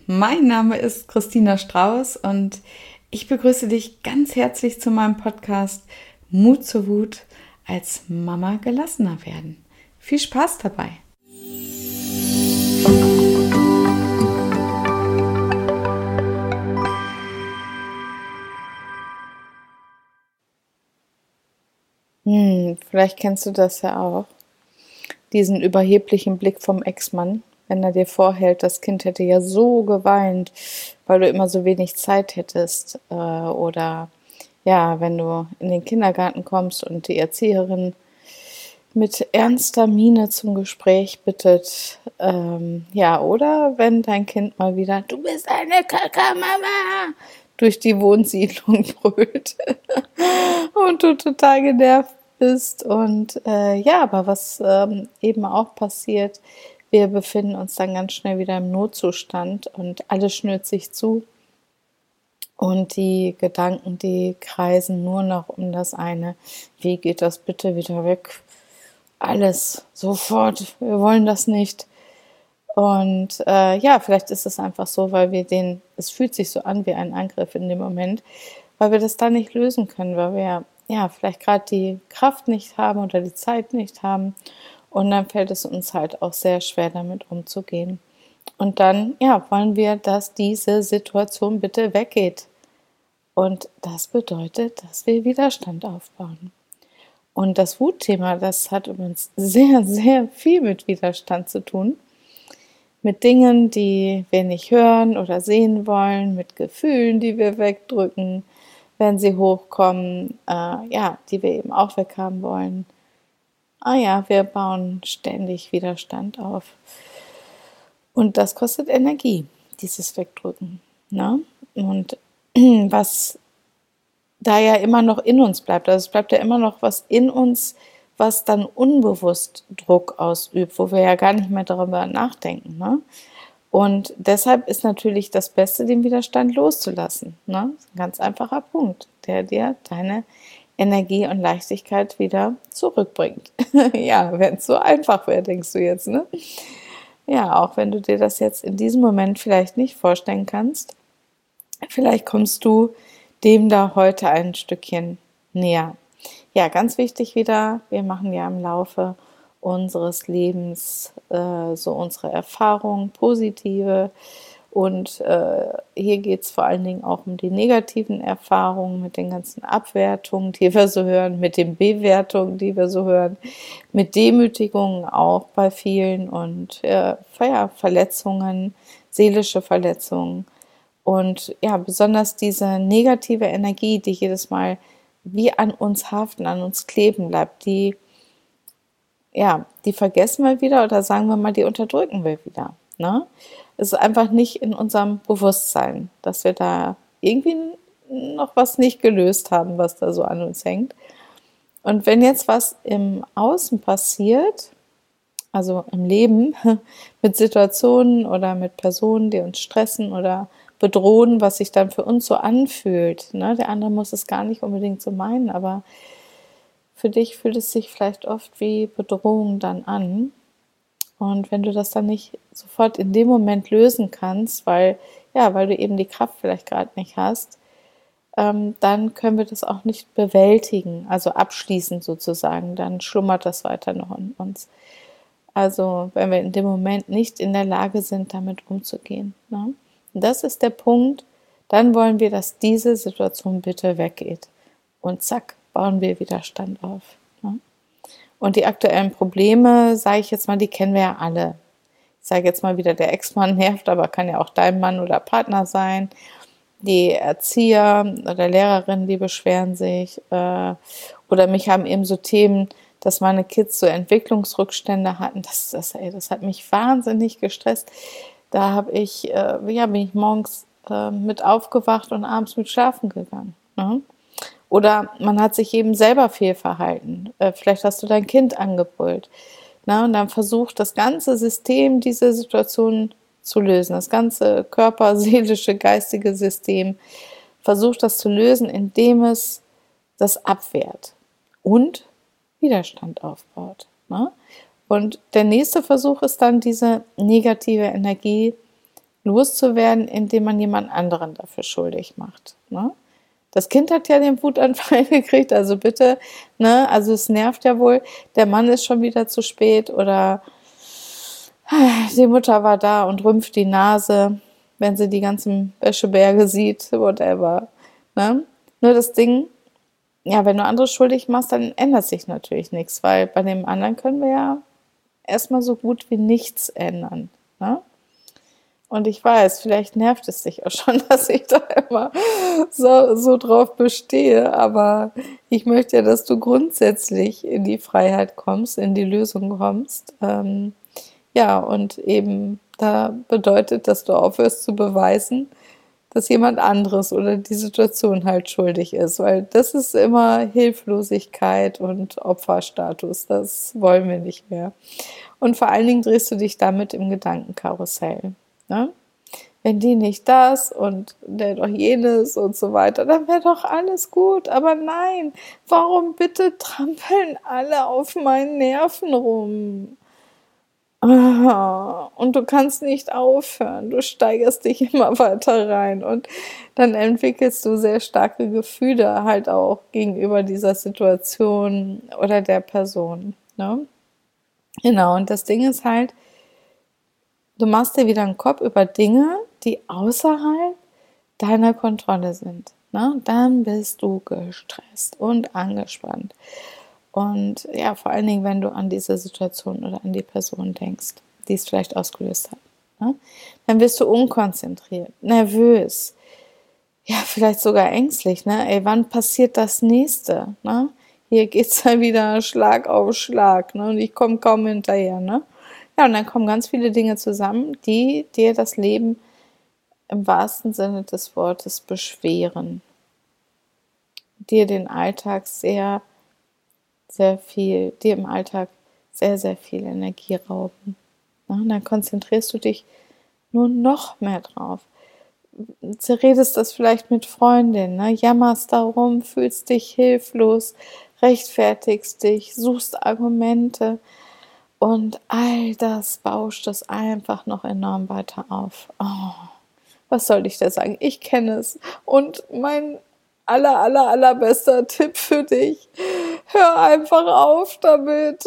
mein Name ist Christina Strauß und ich begrüße dich ganz herzlich zu meinem Podcast Mut zur Wut, als Mama gelassener werden. Viel Spaß dabei! Vielleicht kennst du das ja auch, diesen überheblichen Blick vom Ex-Mann, wenn er dir vorhält, das Kind hätte ja so geweint, weil du immer so wenig Zeit hättest. Oder ja, wenn du in den Kindergarten kommst und die Erzieherin mit ernster Miene zum Gespräch bittet. Oder wenn dein Kind mal wieder, du bist eine Kakamama, durch die Wohnsiedlung brüllt und du total genervt bist. Und aber was eben auch passiert, wir befinden uns dann ganz schnell wieder im Notzustand und alles schnürt sich zu. Und die Gedanken, die kreisen nur noch um das eine. Wie geht das bitte wieder weg? Alles, sofort, wir wollen das nicht. Und vielleicht ist es einfach so, weil es fühlt sich so an wie ein Angriff in dem Moment, weil wir das da nicht lösen können, weil wir vielleicht gerade die Kraft nicht haben oder die Zeit nicht haben. Und dann fällt es uns halt auch sehr schwer, damit umzugehen. Und dann, wollen wir, dass diese Situation bitte weggeht. Und das bedeutet, dass wir Widerstand aufbauen. Und das Wutthema, das hat übrigens sehr, sehr viel mit Widerstand zu tun. Mit Dingen, die wir nicht hören oder sehen wollen, mit Gefühlen, die wir wegdrücken, wenn sie hochkommen, die wir eben auch weghaben wollen. Wir bauen ständig Widerstand auf. Und das kostet Energie, dieses Wegdrücken. Ne? Und was da ja immer noch in uns bleibt, also es bleibt ja immer noch was in uns, was dann unbewusst Druck ausübt, wo wir ja gar nicht mehr darüber nachdenken. Ne? Und deshalb ist natürlich das Beste, den Widerstand loszulassen. Ne? Das ist ein ganz einfacher Punkt, der dir deine Energie und Leichtigkeit wieder zurückbringt. Wenn es so einfach wäre, denkst du jetzt, ne? Ja, auch wenn du dir das jetzt in diesem Moment vielleicht nicht vorstellen kannst, vielleicht kommst du dem da heute ein Stückchen näher. Ja, ganz wichtig wieder, wir machen ja im Laufe unseres Lebens so unsere Erfahrungen, positive, und hier geht es vor allen Dingen auch um die negativen Erfahrungen mit den ganzen Abwertungen, die wir so hören, mit den Bewertungen, die wir so hören, mit Demütigungen auch bei vielen und Verletzungen, seelische Verletzungen. Und besonders diese negative Energie, die jedes Mal wie an uns haften, an uns kleben bleibt, die vergessen wir wieder oder sagen wir mal, die unterdrücken wir wieder. Ne? Es ist einfach nicht in unserem Bewusstsein, dass wir da irgendwie noch was nicht gelöst haben, was da so an uns hängt. Und wenn jetzt was im Außen passiert, also im Leben, mit Situationen oder mit Personen, die uns stressen oder bedrohen, was sich dann für uns so anfühlt. Ne? Der andere muss es gar nicht unbedingt so meinen, aber für dich fühlt es sich vielleicht oft wie Bedrohung dann an. Und wenn du das dann nicht sofort in dem Moment lösen kannst, weil du eben die Kraft vielleicht gerade nicht hast, dann können wir das auch nicht bewältigen, also abschließend sozusagen, dann schlummert das weiter noch in uns. Also wenn wir in dem Moment nicht in der Lage sind, damit umzugehen. Ne? Das ist der Punkt, dann wollen wir, dass diese Situation bitte weggeht. Und zack, bauen wir Widerstand auf. Ne? Und die aktuellen Probleme, sage ich jetzt mal, die kennen wir ja alle. Ich sage jetzt mal wieder, der Ex-Mann nervt, aber kann ja auch dein Mann oder Partner sein. Die Erzieher oder Lehrerinnen, die beschweren sich. Oder mich haben eben so Themen, dass meine Kids so Entwicklungsrückstände hatten. Das hat mich wahnsinnig gestresst. Da bin ich morgens mit aufgewacht und abends mit schlafen gegangen. Ne? Oder man hat sich eben selber fehlverhalten. Vielleicht hast du dein Kind angebrüllt. Na, und dann versucht das ganze System diese Situation zu lösen. Das ganze Körper-, seelische, geistige System versucht das zu lösen, indem es das abwehrt und Widerstand aufbaut. Ne? Und der nächste Versuch ist dann, diese negative Energie loszuwerden, indem man jemand anderen dafür schuldig macht. Ne? Das Kind hat ja den Wutanfall gekriegt, also bitte, ne? Also es nervt ja wohl, der Mann ist schon wieder zu spät oder die Mutter war da und rümpft die Nase, wenn sie die ganzen Wäscheberge sieht, whatever. Ne? Nur das Ding, ja, wenn du andere schuldig machst, dann ändert sich natürlich nichts, weil bei dem anderen können wir ja erstmal so gut wie nichts ändern. Ne? Und ich weiß, vielleicht nervt es dich auch schon, dass ich da immer so drauf bestehe, aber ich möchte ja, dass du grundsätzlich in die Freiheit kommst, in die Lösung kommst. Ja, und eben da bedeutet, dass du aufhörst zu beweisen, dass jemand anderes oder die Situation halt schuldig ist, weil das ist immer Hilflosigkeit und Opferstatus, das wollen wir nicht mehr. Und vor allen Dingen drehst du dich damit im Gedankenkarussell. Ne? Wenn die nicht das und der doch jenes und so weiter, dann wäre doch alles gut. Aber nein, warum bitte trampeln alle auf meinen Nerven rum? Und du kannst nicht aufhören, du steigerst dich immer weiter rein und dann entwickelst du sehr starke Gefühle halt auch gegenüber dieser Situation oder der Person. Ne? Genau, und das Ding ist halt, du machst dir wieder einen Kopf über Dinge, die außerhalb deiner Kontrolle sind. Ne? Dann bist du gestresst und angespannt. Und ja, vor allen Dingen, wenn du an diese Situation oder an die Person denkst, die es vielleicht ausgelöst hat. Ne? Dann wirst du unkonzentriert, nervös, ja, vielleicht sogar ängstlich. Ne? Ey, wann passiert das Nächste? Ne? Hier geht es ja wieder Schlag auf Schlag. Ne? Und ich komme kaum hinterher. Ne? Ja, und dann kommen ganz viele Dinge zusammen, die dir das Leben im wahrsten Sinne des Wortes beschweren. Dir den Alltag dir im Alltag sehr, sehr viel Energie rauben. Und dann konzentrierst du dich nur noch mehr drauf. Zerredest das vielleicht mit Freundinnen, ne? Jammerst darum, fühlst dich hilflos, rechtfertigst dich, suchst Argumente und all das bauscht es einfach noch enorm weiter auf. Oh, was soll ich da sagen? Ich kenne es und mein allerbester Tipp für dich. Hör einfach auf damit.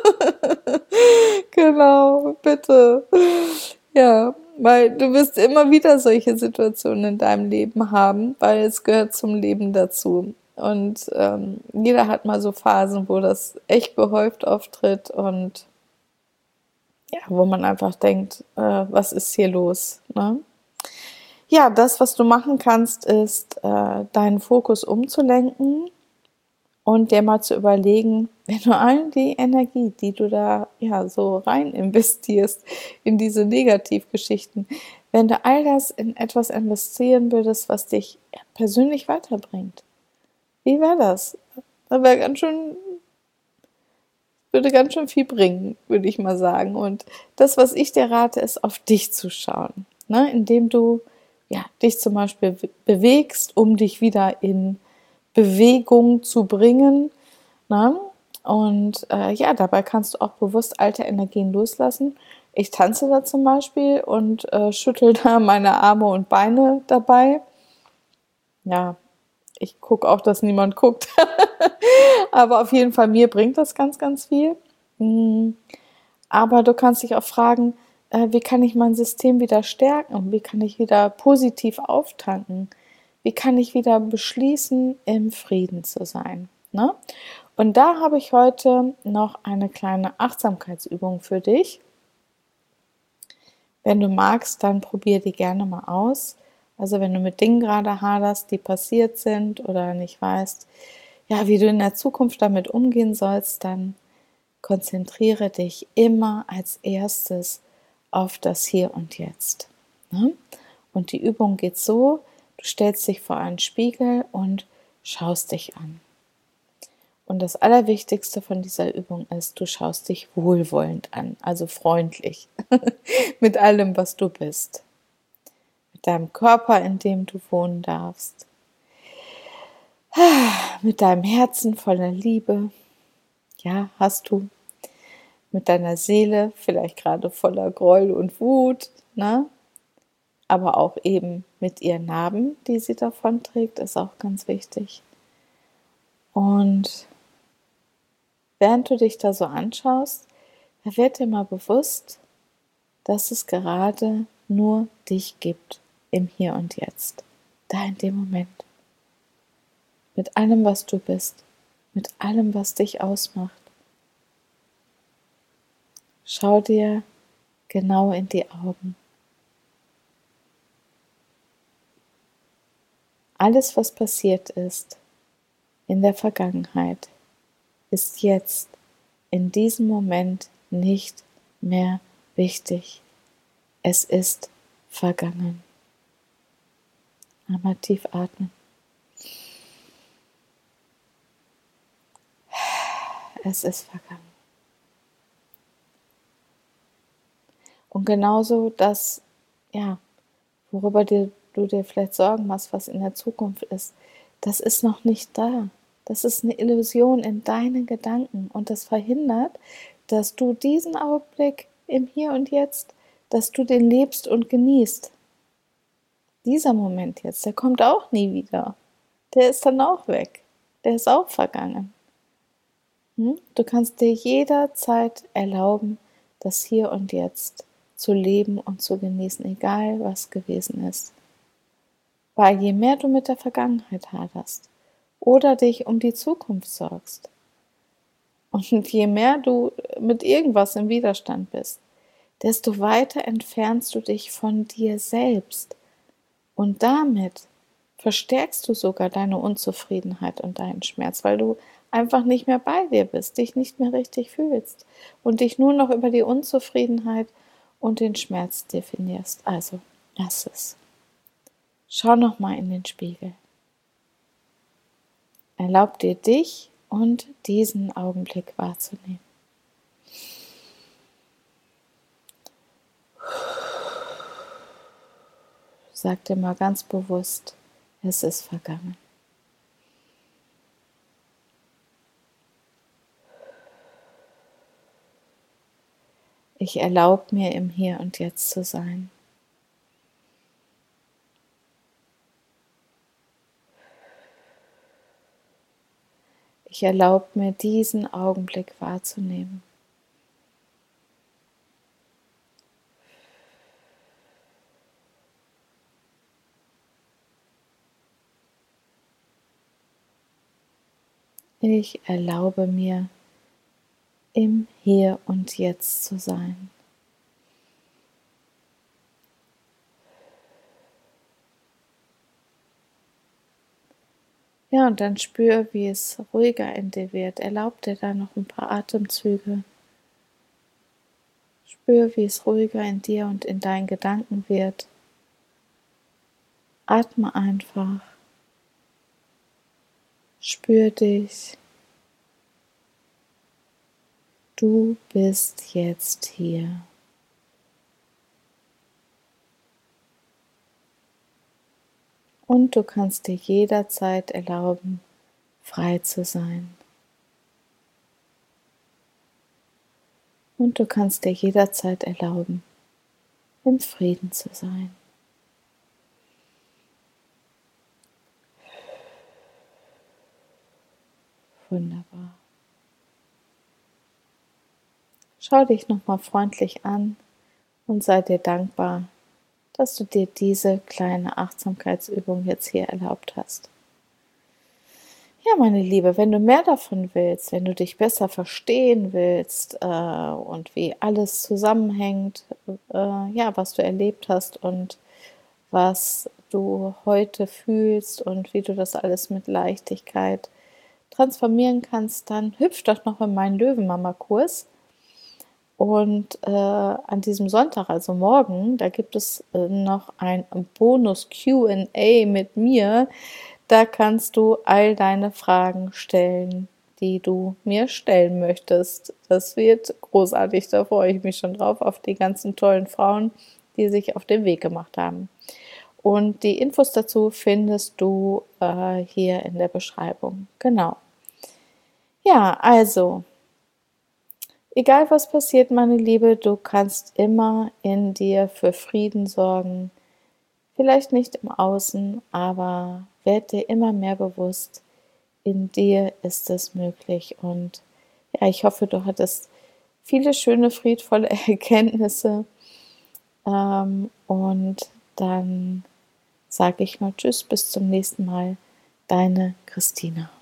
Genau, bitte. Ja, weil du wirst immer wieder solche Situationen in deinem Leben haben, weil es gehört zum Leben dazu. Und jeder hat mal so Phasen, wo das echt gehäuft auftritt und ja, wo man einfach denkt, was ist hier los? Ne? Ja, das, was du machen kannst, ist, deinen Fokus umzulenken und dir mal zu überlegen, wenn du all die Energie, die du da ja so rein investierst in diese Negativgeschichten, wenn du all das in etwas investieren würdest, was dich persönlich weiterbringt, wie wäre das? Das würde ganz schön viel bringen, würde ich mal sagen. Und das, was ich dir rate, ist, auf dich zu schauen, ne? Indem du ja, dich zum Beispiel bewegst, um dich wieder in Bewegung zu bringen. Ne? Und ja, dabei kannst du auch bewusst alte Energien loslassen. Ich tanze da zum Beispiel und schüttel da meine Arme und Beine dabei. Ja, ich gucke auch, dass niemand guckt. Aber auf jeden Fall, mir bringt das ganz, ganz viel. Aber du kannst dich auch fragen, wie kann ich mein System wieder stärken? Wie kann ich wieder positiv auftanken? Wie kann ich wieder beschließen, im Frieden zu sein? Ne? Und da habe ich heute noch eine kleine Achtsamkeitsübung für dich. Wenn du magst, dann probier die gerne mal aus. Also wenn du mit Dingen gerade haderst, die passiert sind oder nicht weißt, ja, wie du in der Zukunft damit umgehen sollst, dann konzentriere dich immer als erstes auf das Hier und Jetzt. Ne? Und die Übung geht so, du stellst dich vor einen Spiegel und schaust dich an. Und das Allerwichtigste von dieser Übung ist, du schaust dich wohlwollend an, also freundlich, mit allem, was du bist. Mit deinem Körper, in dem du wohnen darfst. Mit deinem Herzen voller Liebe. Ja, hast du. Mit deiner Seele, vielleicht gerade voller Groll und Wut. Ne? aber auch eben mit ihren Narben, die sie davon trägt, ist auch ganz wichtig. Und während du dich da so anschaust, da wird dir mal bewusst, dass es gerade nur dich gibt im Hier und Jetzt, da in dem Moment. Mit allem, was du bist, mit allem, was dich ausmacht. Schau dir genau in die Augen. Alles, was passiert ist in der Vergangenheit, ist jetzt in diesem Moment nicht mehr wichtig. Es ist vergangen. Einmal tief atmen. Es ist vergangen. Und genauso das, worüber du dir vielleicht Sorgen machst, was in der Zukunft ist, das ist noch nicht da. Das ist eine Illusion in deinen Gedanken und das verhindert, dass du diesen Augenblick im Hier und Jetzt, dass du den lebst und genießt. Dieser Moment jetzt, der kommt auch nie wieder. Der ist dann auch weg. Der ist auch vergangen. Du kannst dir jederzeit erlauben, das Hier und Jetzt zu leben und zu genießen, egal was gewesen ist. Weil je mehr du mit der Vergangenheit haderst oder dich um die Zukunft sorgst und je mehr du mit irgendwas im Widerstand bist, desto weiter entfernst du dich von dir selbst. Und damit verstärkst du sogar deine Unzufriedenheit und deinen Schmerz, weil du einfach nicht mehr bei dir bist, dich nicht mehr richtig fühlst und dich nur noch über die Unzufriedenheit und den Schmerz definierst. Also, lass es. Schau noch mal in den Spiegel. Erlaub dir, dich und diesen Augenblick wahrzunehmen. Sag dir mal ganz bewusst, es ist vergangen. Ich erlaube mir, im Hier und Jetzt zu sein. Ich erlaube mir, diesen Augenblick wahrzunehmen. Ich erlaube mir, im Hier und Jetzt zu sein. Ja, und dann spür, wie es ruhiger in dir wird. Erlaub dir da noch ein paar Atemzüge. Spür, wie es ruhiger in dir und in deinen Gedanken wird. Atme einfach. Spür dich. Du bist jetzt hier. Und du kannst dir jederzeit erlauben, frei zu sein. Und du kannst dir jederzeit erlauben, im Frieden zu sein. Wunderbar. Schau dich nochmal freundlich an und sei dir dankbar, dass du dir diese kleine Achtsamkeitsübung jetzt hier erlaubt hast. Ja, meine Liebe, wenn du mehr davon willst, wenn du dich besser verstehen willst und wie alles zusammenhängt, was du erlebt hast und was du heute fühlst und wie du das alles mit Leichtigkeit transformieren kannst, dann hüpf doch noch in meinen Löwenmama-Kurs. Und an diesem Sonntag, also morgen, da gibt es noch ein Bonus Q&A mit mir. Da kannst du all deine Fragen stellen, die du mir stellen möchtest. Das wird großartig, da freue ich mich schon drauf, auf die ganzen tollen Frauen, die sich auf den Weg gemacht haben. Und die Infos dazu findest du hier in der Beschreibung. Genau. Ja, also, egal was passiert, meine Liebe, du kannst immer in dir für Frieden sorgen, Vielleicht nicht im Außen, aber werd dir immer mehr bewusst, in dir ist es möglich. Und ja, ich hoffe, du hattest viele schöne, friedvolle Erkenntnisse. Und dann sage ich mal Tschüss, bis zum nächsten Mal. Deine Christina.